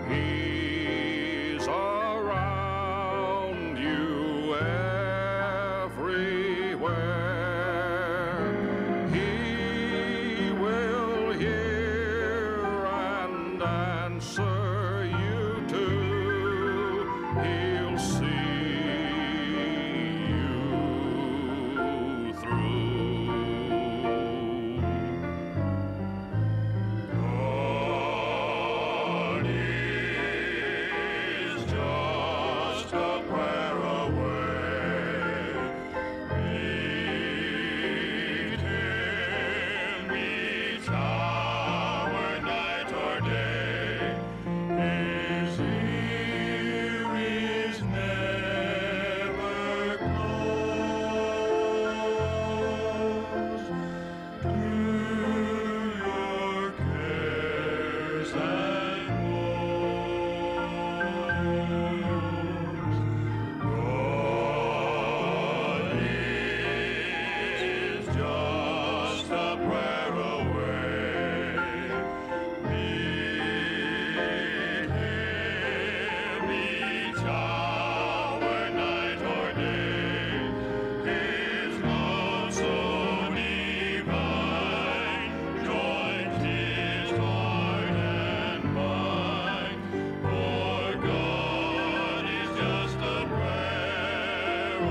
He's around you everywhere. He will hear and answer you too. He'll see you through. God is just a prayer away. Meet Him each hour, night or day. His ear is never closed to your cares and woes. God is just a prayer away. Meet Him each hour, night or day. His love so divine joins His heart and mind. For God is just a prayer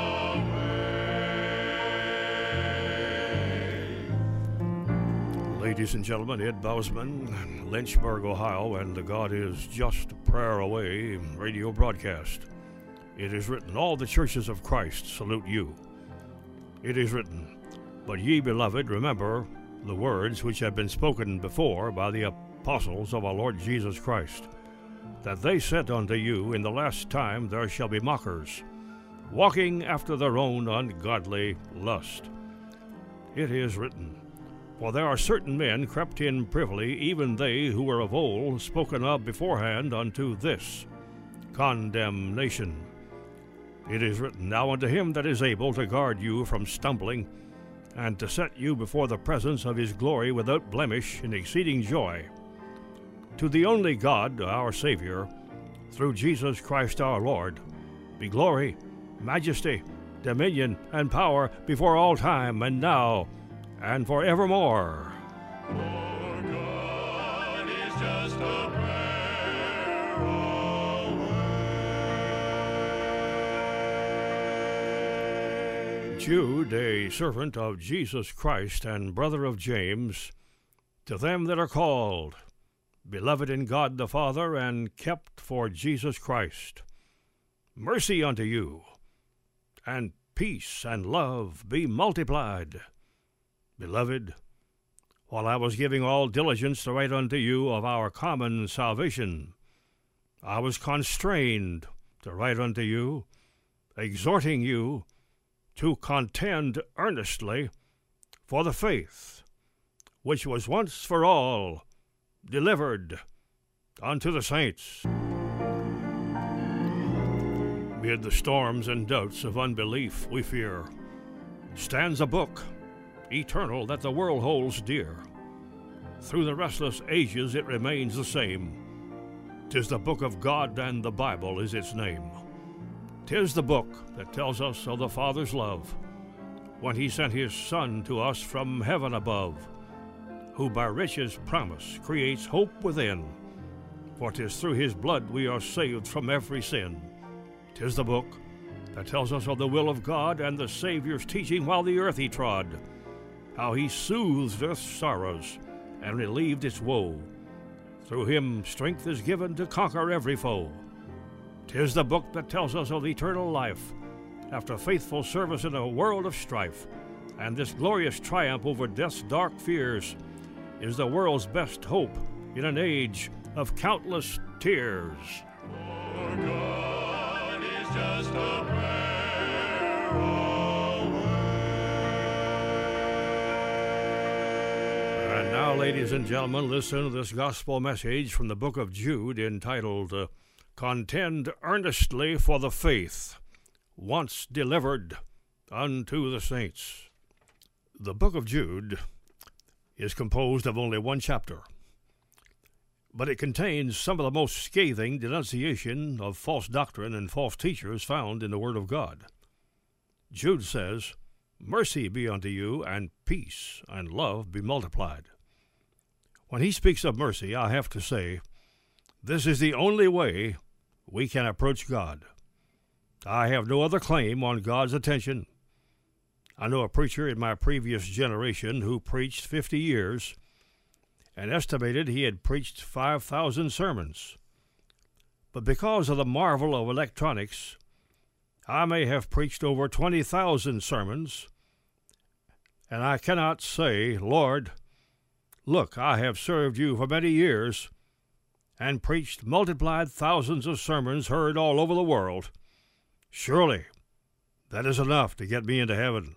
away. Ladies and gentlemen, Ed Bousman, Lynchburg, Ohio, and the God is Just a Prayer Away radio broadcast. It is written, all the churches of Christ salute you. It is written, but ye, beloved, remember the words which have been spoken before by the apostles of our Lord Jesus Christ, that they said unto you, in the last time there shall be mockers, walking after their own ungodly lust. It is written, for there are certain men crept in privily, even they who were of old spoken of beforehand unto this condemnation. It is written, now unto him that is able to guard you from stumbling, and to set you before the presence of his glory without blemish in exceeding joy. To the only God, our Savior, through Jesus Christ our Lord, be glory, majesty, dominion, and power before all time, and now, and forevermore. For God is just a prayer away. Jude, a servant of Jesus Christ and brother of James, to them that are called, beloved in God the Father, and kept for Jesus Christ. Mercy unto you, and peace and love be multiplied. Beloved, while I was giving all diligence to write unto you of our common salvation, I was constrained to write unto you, exhorting you to contend earnestly for the faith which was once for all delivered unto the saints. Mid the storms and doubts of unbelief we fear stands a book eternal that the world holds dear. Through the restless ages it remains the same. 'Tis the book of God, and the Bible is its name. 'Tis the book that tells us of the Father's love, when he sent his Son to us from heaven above, who by riches promise creates hope within. For 'tis through his blood we are saved from every sin. 'Tis the book that tells us of the will of God and the Savior's teaching while the earth he trod, how he soothed earth's sorrows and relieved its woe. Through him strength is given to conquer every foe. 'Tis the book that tells us of eternal life after faithful service in a world of strife, and this glorious triumph over death's dark fears is the world's best hope in an age of countless tears. For God is just a prayer away. And now, ladies and gentlemen, listen to this gospel message from the book of Jude entitled, Contend Earnestly for the Faith Once Delivered unto the Saints. The book of Jude is composed of only one chapter, but it contains some of the most scathing denunciation of false doctrine and false teachers found in the Word of God. Jude says, "Mercy be unto you, and peace and love be multiplied." When he speaks of mercy, I have to say, this is the only way we can approach God. I have no other claim on God's attention. I know a preacher in my previous generation who preached 50 years and estimated he had preached 5,000 sermons. But because of the marvel of electronics, I may have preached over 20,000 sermons, and I cannot say, "Lord, look, I have served you for many years and preached multiplied thousands of sermons heard all over the world. Surely that is enough to get me into heaven."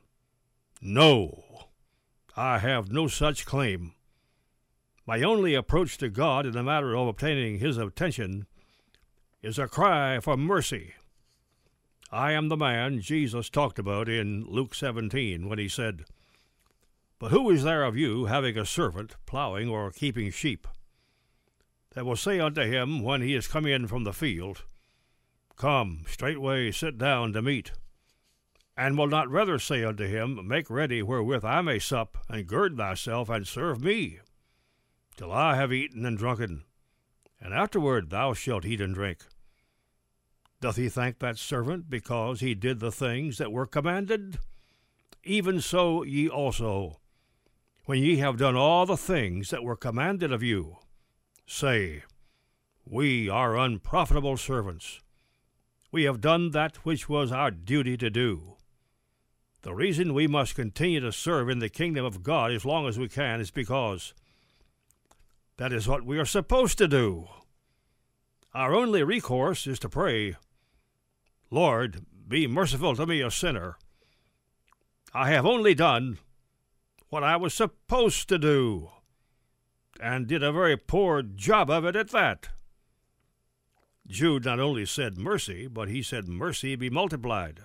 No, I have no such claim. My only approach to God in the matter of obtaining His attention is a cry for mercy. I am the man Jesus talked about in Luke 17 when he said, "But who is there of you, having a servant plowing or keeping sheep, that will say unto him when he is come in from the field, Come, straightway sit down to meat, and will not rather say unto him, Make ready wherewith I may sup, and gird thyself, and serve me, till I have eaten and drunken, and afterward thou shalt eat and drink? Doth he thank that servant because he did the things that were commanded? Even so ye also, when ye have done all the things that were commanded of you, say, We are unprofitable servants. We have done that which was our duty to do." The reason we must continue to serve in the kingdom of God as long as we can is because that is what we are supposed to do. Our only recourse is to pray, "Lord, be merciful to me, a sinner. I have only done what I was supposed to do, and did a very poor job of it at that." Jude not only said mercy, but he said mercy be multiplied.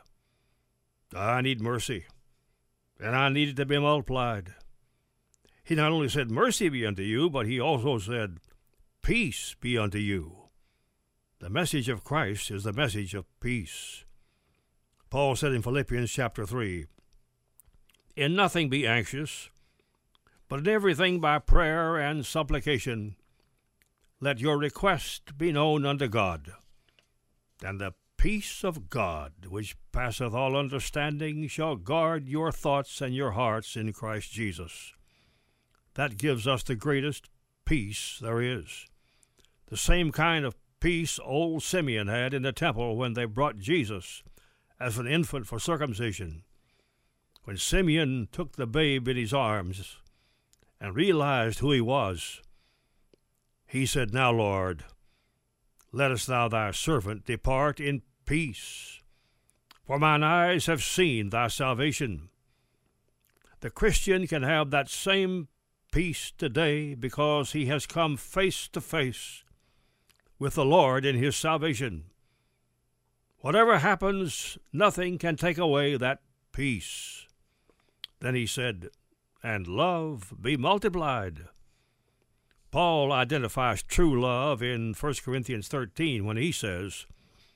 I need mercy, and I need it to be multiplied. He not only said mercy be unto you, but he also said peace be unto you. The message of Christ is the message of peace. Paul said in Philippians chapter 3, "In nothing be anxious, but in everything by prayer and supplication, let your request be known unto God. And the peace of God, which passeth all understanding, shall guard your thoughts and your hearts in Christ Jesus." That gives us the greatest peace there is. The same kind of peace old Simeon had in the temple when they brought Jesus as an infant for circumcision. When Simeon took the babe in his arms and realized who he was, he said, "Now, Lord, lettest thou thy servant depart in peace, for mine eyes have seen thy salvation." The Christian can have that same peace today because he has come face to face with the Lord in his salvation. Whatever happens, nothing can take away that peace. Then he said, "And love be multiplied." Paul identifies true love in 1 Corinthians 13 when he says,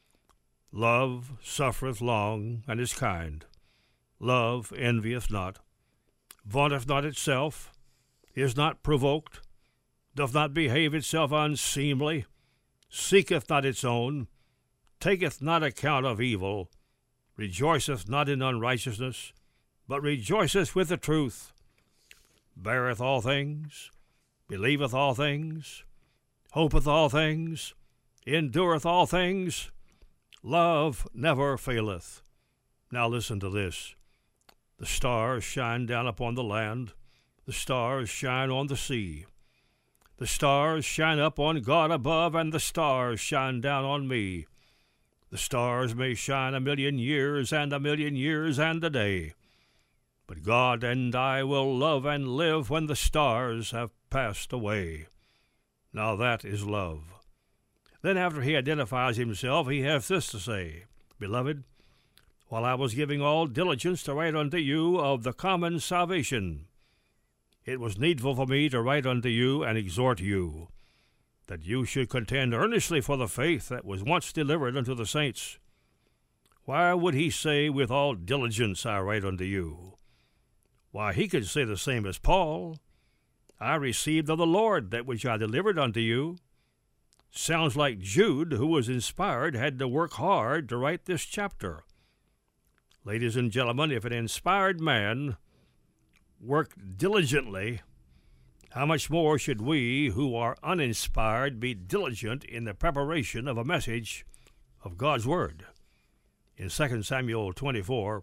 "Love suffereth long, and is kind. Love envieth not, vaunteth not itself, is not provoked, doth not behave itself unseemly, seeketh not its own, taketh not account of evil, rejoiceth not in unrighteousness, but rejoiceth with the truth, beareth all things, believeth all things, hopeth all things, endureth all things. Love never faileth." Now listen to this. The stars shine down upon the land. The stars shine on the sea. The stars shine up on God above, and the stars shine down on me. The stars may shine 1,000,000 years, and 1,000,000 years, and a day. But God and I will love and live when the stars have passed away. Now that is love. Then after he identifies himself, he has this to say, "Beloved, while I was giving all diligence to write unto you of the common salvation, it was needful for me to write unto you and exhort you, that you should contend earnestly for the faith that was once delivered unto the saints. Why would he say, with all diligence I write unto you? Why, he could say the same as Paul. I received of the Lord that which I delivered unto you. Sounds like Jude, who was inspired, had to work hard to write this chapter. Ladies and gentlemen, if an inspired man worked diligently, how much more should we, who are uninspired, be diligent in the preparation of a message of God's Word? In 2 Samuel 24,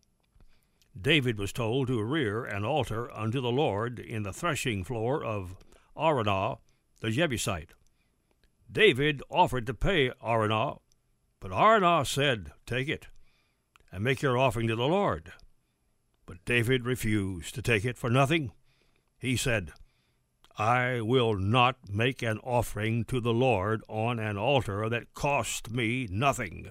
David was told to rear an altar unto the Lord in the threshing floor of Araunah the Jebusite. David offered to pay Araunah, but Araunah said, "Take it, and make your offering to the Lord." But David refused to take it for nothing. He said, "I will not make an offering to the Lord on an altar that cost me nothing."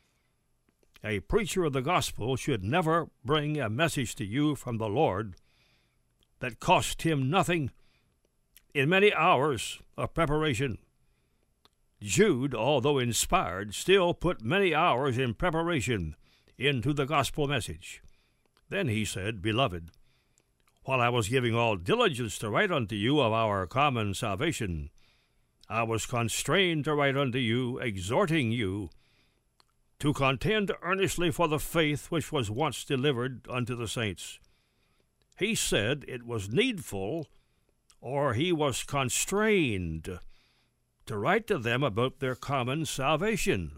A preacher of the gospel should never bring a message to you from the Lord that cost him nothing in many hours of preparation. Jude, although inspired, still put many hours in preparation into the gospel message. Then he said, "Beloved, while I was giving all diligence to write unto you of our common salvation, I was constrained to write unto you, exhorting you to contend earnestly for the faith which was once delivered unto the saints." He said it was needful, or he was constrained, to write to them about their common salvation.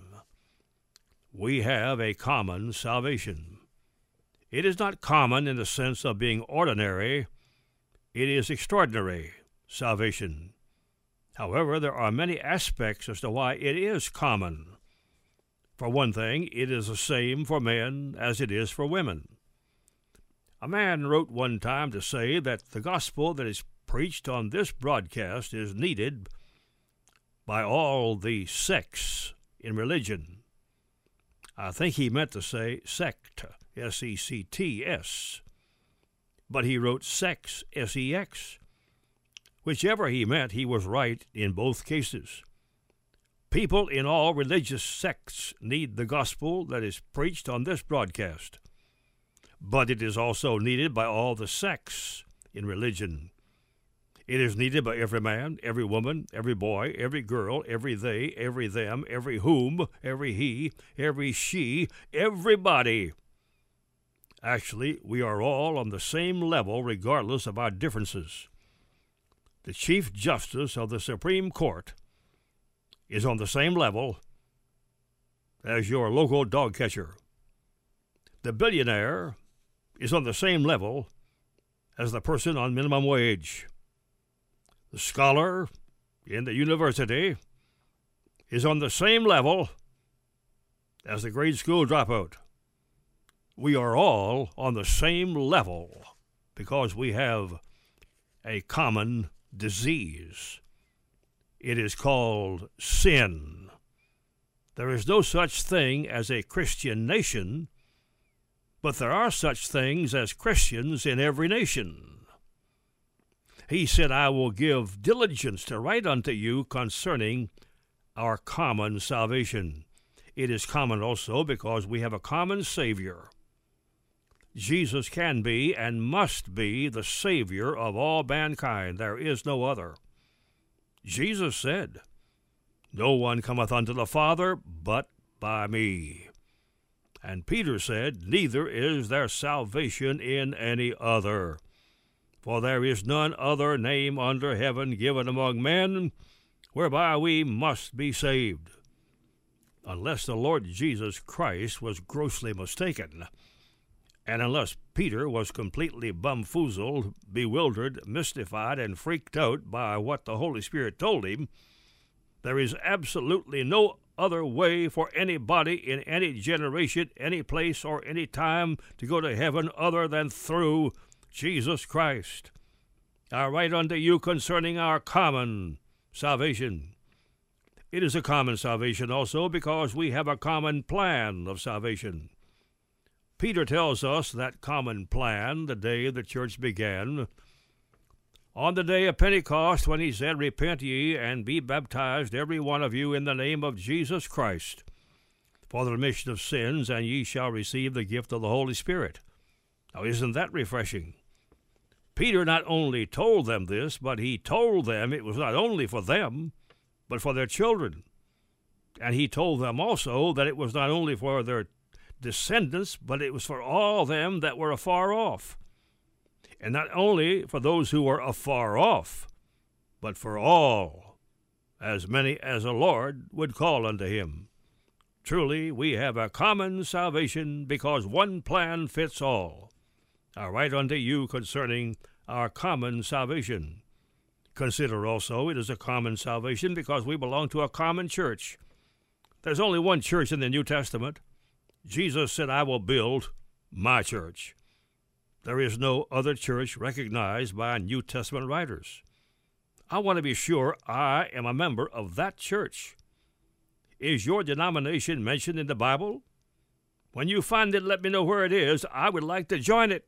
We have a common salvation. It is not common in the sense of being ordinary. It is extraordinary salvation. However, there are many aspects as to why it is common. For one thing, it is the same for men as it is for women. A man wrote one time to say that the gospel that is preached on this broadcast is needed by all the sects in religion. I think he meant to say sect, S-E-C-T-S, but he wrote sex, S-E-X. Whichever he meant, he was right in both cases. People in all religious sects need the gospel that is preached on this broadcast, but it is also needed by all the sects in religion. It is needed by every man, every woman, every boy, every girl, every they, every them, every whom, every he, every she, everybody. Actually, we are all on the same level regardless of our differences. The Chief Justice of the Supreme Court is on the same level as your local dog catcher. The billionaire is on the same level as the person on minimum wage. The scholar in the university is on the same level as the grade school dropout. We are all on the same level because we have a common disease. It is called sin. There is no such thing as a Christian nation, but there are such things as Christians in every nation. He said, "I will give diligence to write unto you concerning our common salvation." It is common also because we have a common Savior. Jesus can be and must be the Savior of all mankind. There is no other. Jesus said, "No one cometh unto the Father but by me." And Peter said, "Neither is there salvation in any other. For there is none other name under heaven given among men whereby we must be saved." Unless the Lord Jesus Christ was grossly mistaken, and unless Peter was completely bumfoozled, bewildered, mystified, and freaked out by what the Holy Spirit told him, there is absolutely no other way for anybody in any generation, any place, or any time to go to heaven other than through Jesus Christ. I write unto you concerning our common salvation. It is a common salvation also because we have a common plan of salvation. Peter tells us that common plan the day the church began. on the day of Pentecost, when he said, Repent ye, and be baptized every one of you in the name of Jesus Christ, for the remission of sins, and ye shall receive the gift of the Holy Spirit. Now, isn't that refreshing? Peter not only told them this, but he told them it was not only for them, but for their children. And he told them also that it was not only for their descendants, but it was for all them that were afar off. And not only for those who were afar off, but for all, as many as the Lord would call unto him. Truly, we have a common salvation, because one plan fits all. I write unto you concerning our common salvation. Consider also it is a common salvation because we belong to a common church. There's only one church in the New Testament. Jesus said, I will build my church. There is no other church recognized by New Testament writers. I want to be sure I am a member of that church. Is your denomination mentioned in the Bible? When you find it, let me know where it is. I would like to join it.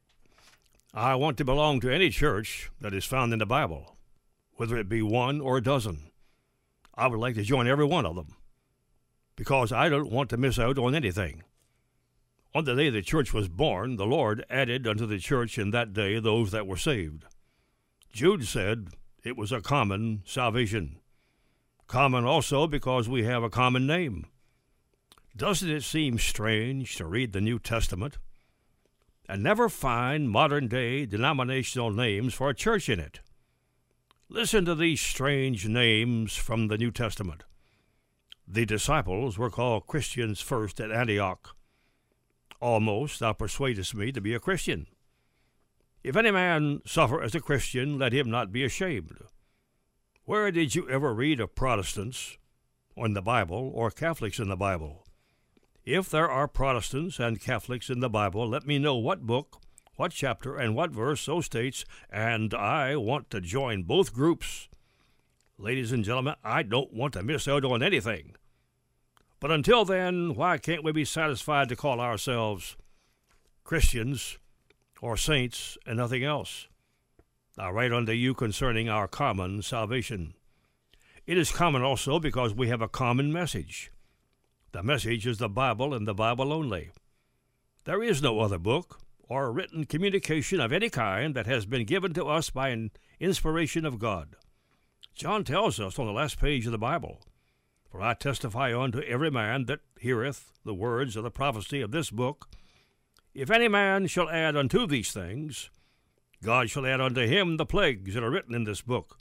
I want to belong to any church that is found in the Bible, whether it be one or a dozen. I would like to join every one of them, because I don't want to miss out on anything. On the day the church was born, the Lord added unto the church in that day those that were saved. Jude said it was a common salvation. Common also because we have a common name. Doesn't it seem strange to read the New Testament and never find modern-day denominational names for a church in it? Listen to these strange names from the New Testament. The disciples were called Christians first at Antioch. Almost thou persuadest me to be a Christian. If any man suffer as a Christian, let him not be ashamed. Where did you ever read of Protestants in the Bible or Catholics in the Bible? If there are Protestants and Catholics in the Bible, let me know what book, what chapter, and what verse so states, and I want to join both groups. Ladies and gentlemen, I don't want to miss out on anything. But until then, why can't we be satisfied to call ourselves Christians or saints and nothing else? I write unto you concerning our common salvation. It is common also because we have a common message. The message is the Bible and the Bible only. There is no other book or written communication of any kind that has been given to us by an inspiration of God. John tells us on the last page of the Bible, For I testify unto every man that heareth the words of the prophecy of this book, if any man shall add unto these things, God shall add unto him the plagues that are written in this book.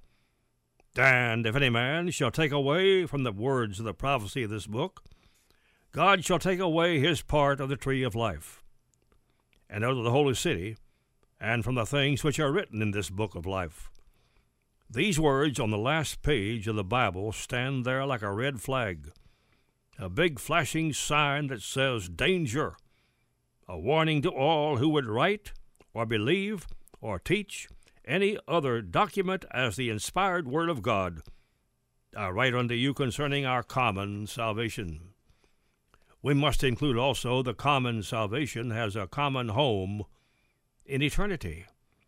And if any man shall take away from the words of the prophecy of this book, God shall take away his part of the tree of life, and out of the holy city, and from the things which are written in this book of life. These words on the last page of the Bible stand there like a red flag, a big flashing sign that says danger, a warning to all who would write or believe or teach any other document as the inspired Word of God. I write unto you concerning our common salvation. We must include also the common salvation has a common home in eternity.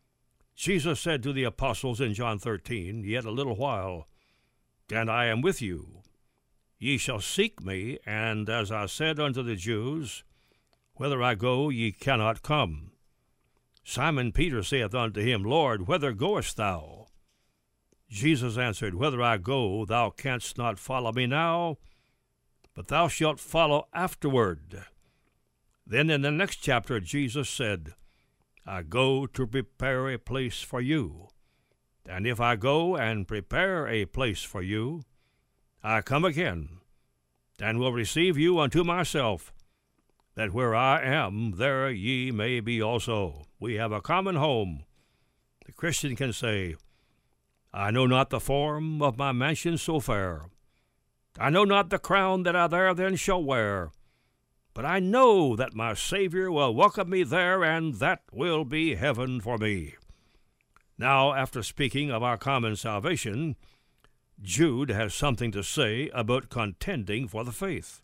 Jesus said to the apostles in John 13, Yet a little while, and I am with you. Ye shall seek me, and as I said unto the Jews, Whither I go, ye cannot come. Simon Peter saith unto him, Lord, whither goest thou? Jesus answered, Whither I go, thou canst not follow me now, but thou shalt follow afterward. Then in the next chapter Jesus said, I go to prepare a place for you. And if I go and prepare a place for you, I come again, and will receive you unto myself, that where I am, there ye may be also. We have a common home. The Christian can say, I know not the form of my mansion so fair. I know not the crown that I there then shall wear. But I know that my Savior will welcome me there, and that will be heaven for me. Now, after speaking of our common salvation, Jude has something to say about contending for the faith.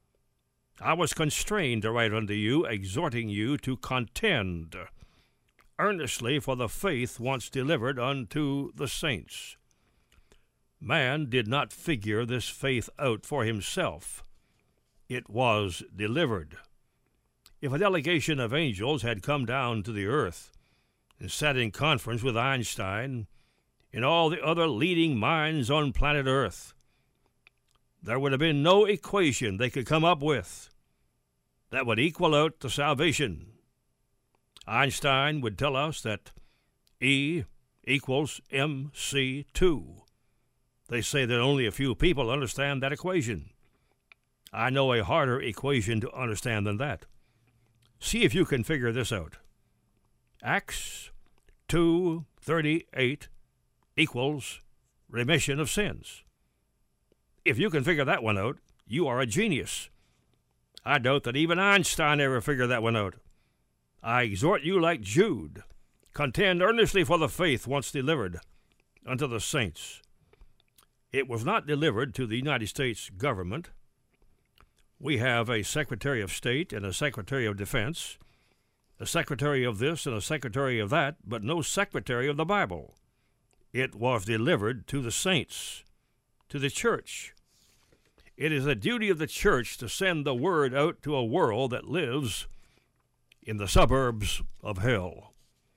I was constrained to write unto you, exhorting you to contend. earnestly for the faith once delivered unto the saints. Man did not figure this faith out for himself. It was delivered. If a delegation of angels had come down to the earth and sat in conference with Einstein and all the other leading minds on planet Earth, there would have been no equation they could come up with that would equal out the salvation. Einstein would tell us that E equals MC2. They say that only a few people understand that equation. I know a harder equation to understand than that. See if you can figure this out. Acts 2:38 equals remission of sins. If you can figure that one out, you are a genius. I doubt that even Einstein ever figured that one out. I exhort you like Jude, contend earnestly for the faith once delivered unto the saints. It was not delivered to the United States government. We have a Secretary of State and a Secretary of Defense, a Secretary of this and a Secretary of that, but no Secretary of the Bible. It was delivered to the saints, to the church. It is the duty of the church to send the word out to a world that lives in the suburbs of hell.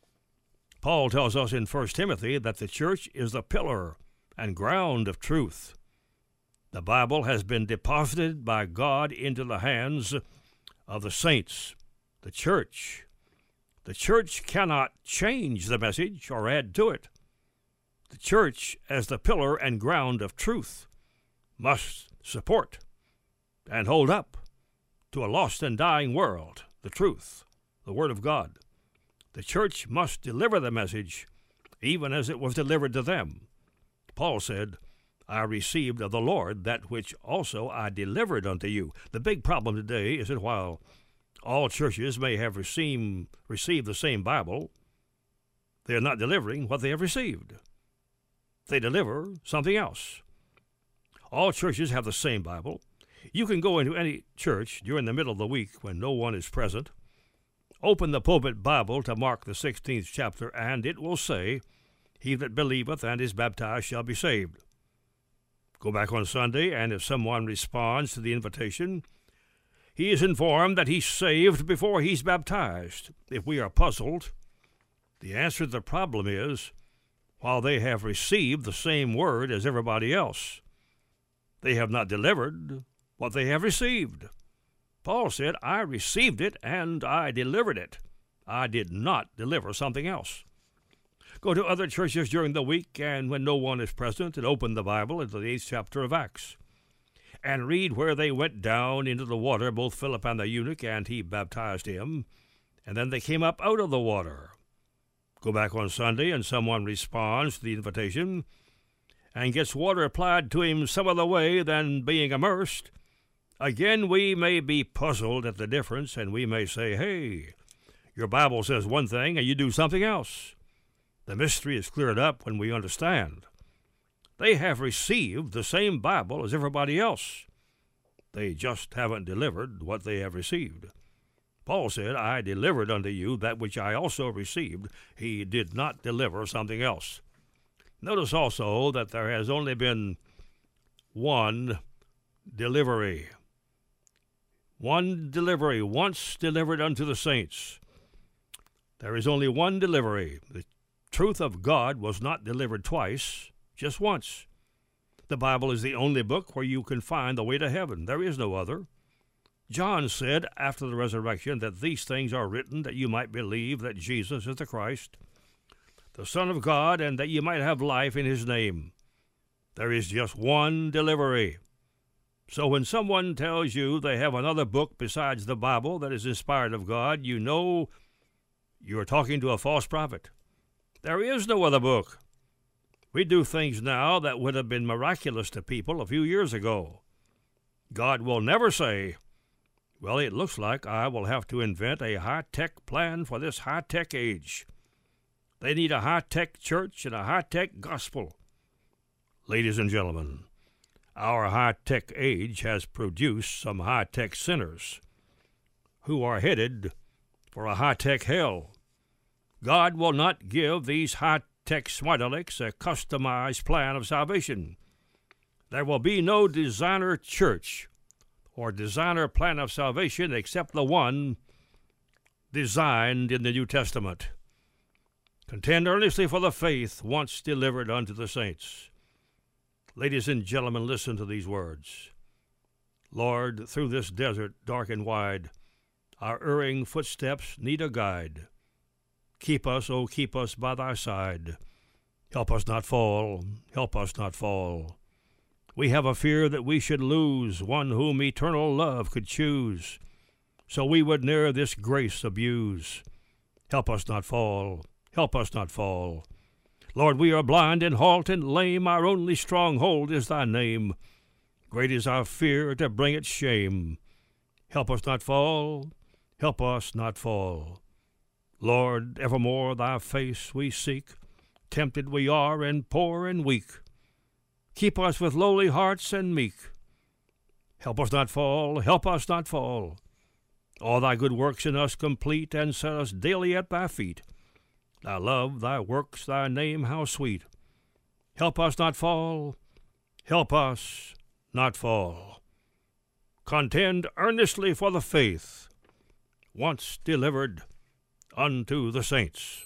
Paul tells us in 1 Timothy that the church is the pillar and ground of truth. The Bible has been deposited by God into the hands of the saints, the church. The church cannot change the message or add to it. The church, as the pillar and ground of truth, must support and hold up to a lost and dying world the truth, the Word of God. The church must deliver the message even as it was delivered to them. Paul said, I received of the Lord that which also I delivered unto you. The big problem today is that while all churches may have received the same Bible, they are not delivering what they have received. They deliver something else. All churches have the same Bible. You can go into any church during the middle of the week when no one is present, open the pulpit Bible to Mark the 16th chapter, and it will say, He that believeth and is baptized shall be saved. Go back on Sunday, and if someone responds to the invitation, he is informed that he's saved before he's baptized. If we are puzzled, the answer to the problem is, while they have received the same word as everybody else, they have not delivered what they have received. Paul said, I received it and I delivered it. I did not deliver something else. Go to other churches during the week and when no one is present and open the Bible into the 8th chapter of Acts and read where they went down into the water, both Philip and the eunuch, and he baptized him, and then they came up out of the water. Go back on Sunday and someone responds to the invitation and gets water applied to him some other way than being immersed. Again, we may be puzzled at the difference, and we may say, hey, your Bible says one thing and you do something else. The mystery is cleared up when we understand. They have received the same Bible as everybody else. They just haven't delivered what they have received. Paul said, I delivered unto you that which I also received. He did not deliver something else. Notice also that there has only been one delivery. One delivery, once delivered unto the saints. There is only one delivery. The truth of God was not delivered twice, just once. The Bible is the only book where you can find the way to heaven. There is no other. John said after the resurrection that these things are written that you might believe that Jesus is the Christ, the Son of God, and that you might have life in his name. There is just one delivery. So when someone tells you they have another book besides the Bible that is inspired of God, you know you're talking to a false prophet. There is no other book. We do things now that would have been miraculous to people a few years ago. God will never say, well, it looks like I will have to invent a high-tech plan for this high-tech age. They need a high-tech church and a high-tech gospel. Ladies and gentlemen, our high-tech age has produced some high-tech sinners who are headed for a high-tech hell. God will not give these high-tech smartalecks a customized plan of salvation. There will be no designer church or designer plan of salvation except the one designed in the New Testament. Contend earnestly for the faith once delivered unto the saints. Ladies and gentlemen, listen to these words. Lord, through this desert dark and wide, our erring footsteps need a guide. Keep us, oh, keep us by thy side. Help us not fall, help us not fall. We have a fear that we should lose one whom eternal love could choose, so we would ne'er this grace abuse. Help us not fall, help us not fall. Lord, we are blind and halt and lame, our only stronghold is thy name. Great is our fear to bring it shame. Help us not fall, help us not fall. Lord, evermore thy face we seek, tempted we are and poor and weak. Keep us with lowly hearts and meek. Help us not fall, help us not fall. All thy good works in us complete, and set us daily at thy feet. Thy love, thy works, thy name, how sweet. Help us not fall, help us not fall. Contend earnestly for the faith, once delivered unto the saints.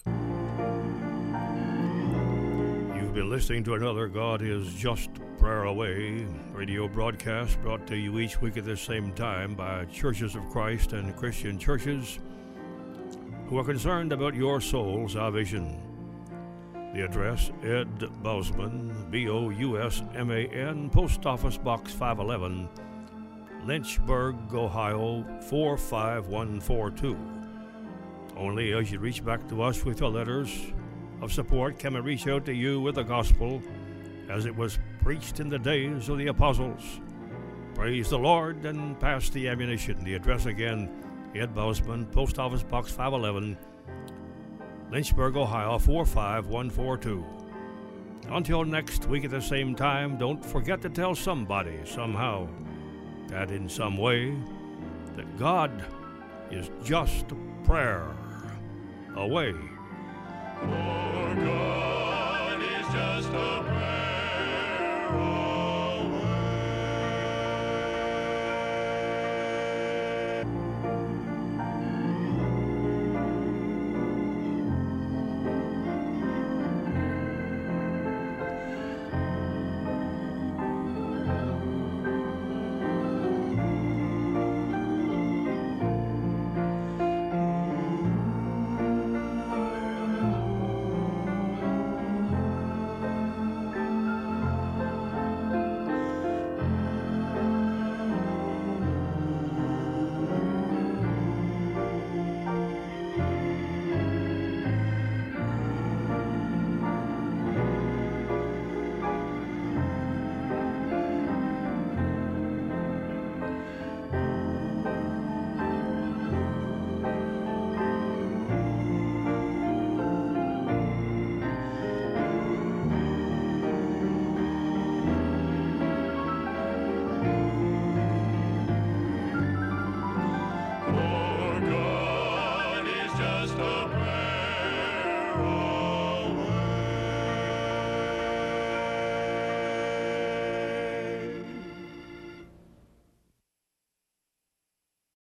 You've been listening to another God is Just Prayer Away radio broadcast brought to you each week at the same time by Churches of Christ and Christian churches who are concerned about your soul salvation. The address, Ed Bousman, Bousman, Post Office Box 511, Lynchburg, Ohio 45142. Only as you reach back to us with your letters of support can we reach out to you with the gospel as it was preached in the days of the apostles. Praise the Lord and pass the ammunition. The address again, Ed Bousman, Post Office Box 511, Lynchburg, Ohio 45142. Until next week at the same time, don't forget to tell somebody, somehow, that in some way, that God is just a prayer away. For God is just a